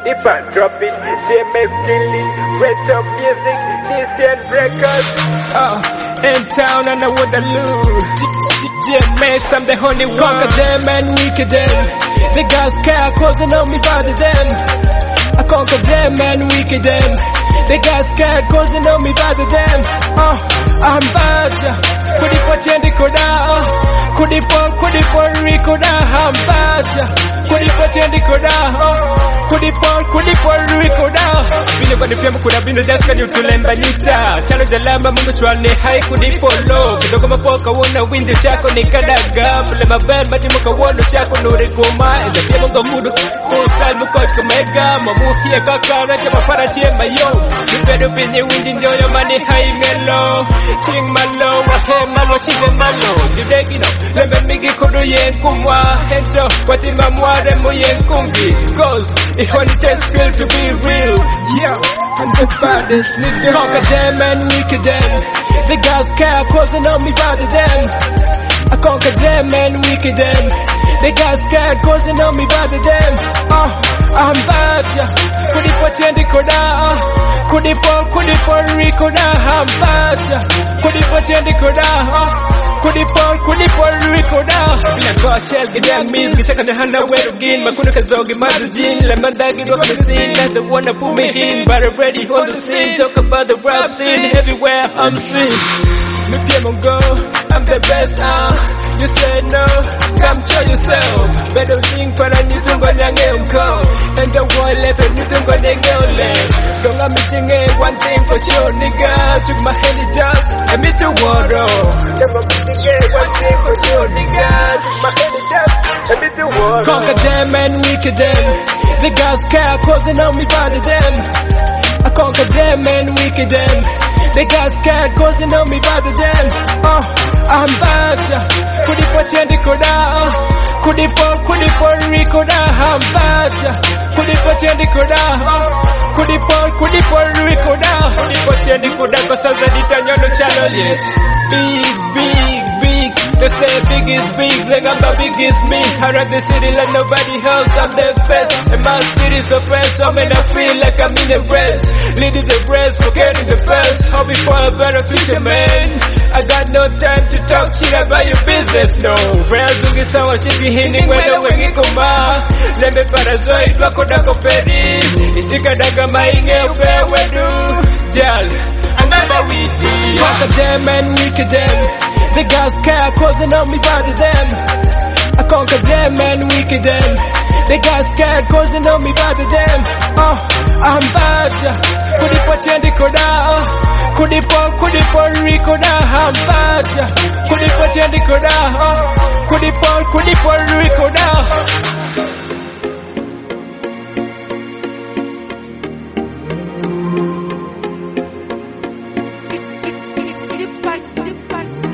If I drop it, JMF killing, rest of music, Nation Records. In town and I would lose. JMF, I'm the only one. Conquer them and weaken them. They got scared cause they know me better than. I conquer them and weaken them. They got scared cause they know me better than. I'm bad. Kudipotende koda. Kudipon rikoda. I'm bad. Kudipotende koda. Kudipon rikoda. Bino kwa nipia mkuna bino jaska ni utulemba nita. Chalo jalama mungu chwalne hai kudipolo. Kidogo mapoka wona windi chako ni kadaga. Pule mabel majimo kawono chako nuri kuma. Eza pia mungu mudu. Kusal mukoch kumega. Mamuhia kakara chama para chema yo. Nipedo pinye windi nyoyo mani hai melo. Ching malo wahe malo chive malo. Judegi no. Lembe migi kudu yenkumwa. Hento watima mware mu yenkumbi. Cause it only takes skill to be real. Yeah, I'm the baddest nigga. Conquer them and weaken them. They got scared cause they know me better than. I conquer them and weaken them. They got scared cause they know me better than. I'm bad. Kudipotende koda. Kudipon rikoda. I'm bad. Kudipotende koda. Kudipon rikoda. Bila kwa chel gidang mis gisaka na hana werugin. Makuna kazogi mazujin. Lemandagi rock the scene. That's the one that put me in. But already on the scene. Talk about the rap scene. Everywhere I'm seen. Me pie mongo. I'm the best. You say no. Come show yourself. Better think para nitungo nyange umko. And the one left and nitungo nyange left. Don't let me sing one thing for sure, nigga. Took my handy jobs. I miss the world. One thing for sure, nigga. Took my handy jobs. I miss the world. Conquer them and weaken them. They got scared cause they know me better than. I conquer them and weaken them. They got scared cause they know me better than. I'm bad. Kudipotende koda. Kudipon rikoda. I'm bad. Kudipotende koda. Kudipon rikoda. Kudipotende koda kwa sasa nitanyono chalo yes. Big. They say big is big, like I'm the biggest me. I rap the city like nobody else, I'm the best. And my city's so fresh, so man I feel like I'm in the rest. Leading the rest, forgetting the best. Hoping for a better future, man. I got no time to talk shit about your business, no. Real zungi sawa shipi hini wena wengi kuma. Lembe para zoi wako dako peri. Itika daga mainge upewe du. Jal, another witty. Conquer them and weaken them. They got scared cause they know me better than. I conquer them and weaken them. They got scared cause they know me better than. I'm bad. Kudipotende koda. Kudipon rikoda. I'm bad. Kudipotende koda. Kudipon rikoda. It's